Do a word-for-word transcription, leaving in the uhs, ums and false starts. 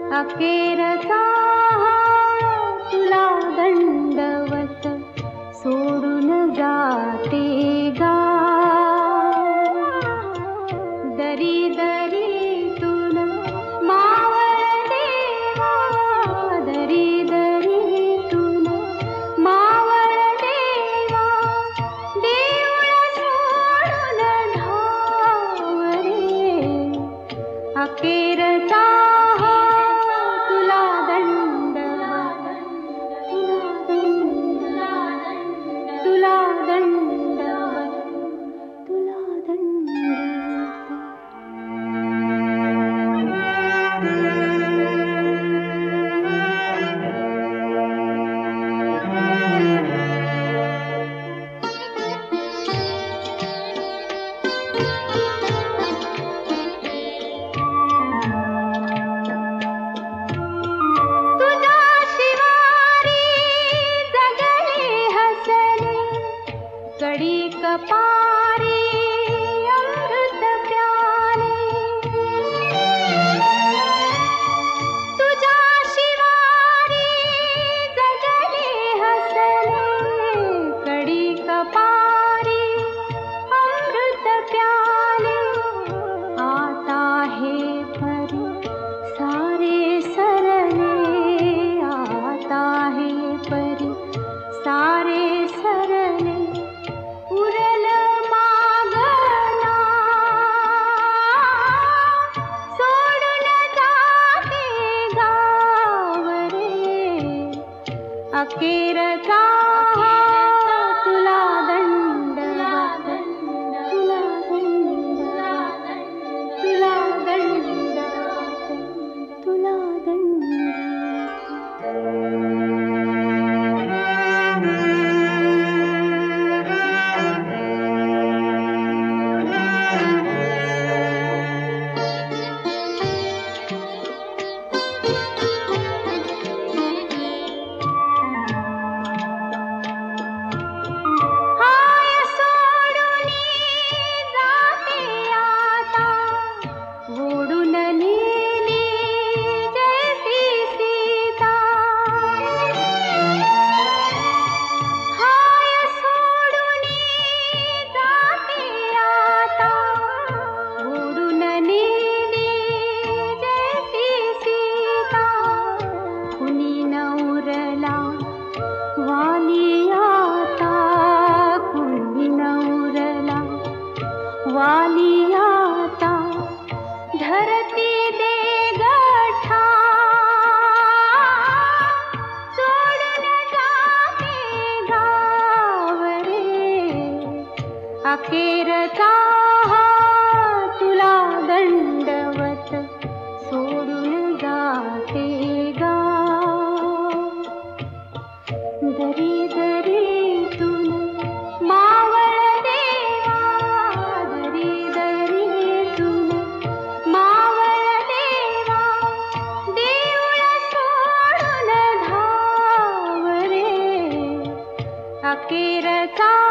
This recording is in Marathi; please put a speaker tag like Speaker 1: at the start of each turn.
Speaker 1: अखेरचा तुला दंडवत सोडून जाते गाव. दरी दरीतून मावळ देवा, दरी दरीतून मावळ देवा, देऊळ सोडून धाव रे. अखेरचा कडी कपारी अमृत प्याले, तुझ्या शिवारी जगले हसले. कडी कपारी अमृत प्याले, आता हे परी सारे सरले, आता हे परी सारे सरले. उरल मागना सोडून जाते गाव रे. अखेरचा तुला दंडवत, तुला दंडवत, तुला दंडवत, तुला दंडवत. वाली आता धरती दे गठा, सोडून जाते गाव रे. अखेरचा तुला दंडवत सोडून जाते गाव. दरी दरीतून मावळ देवा, दरी दरीतून मावळ देवा, देऊळ सोडून धाव रे. अखेरचा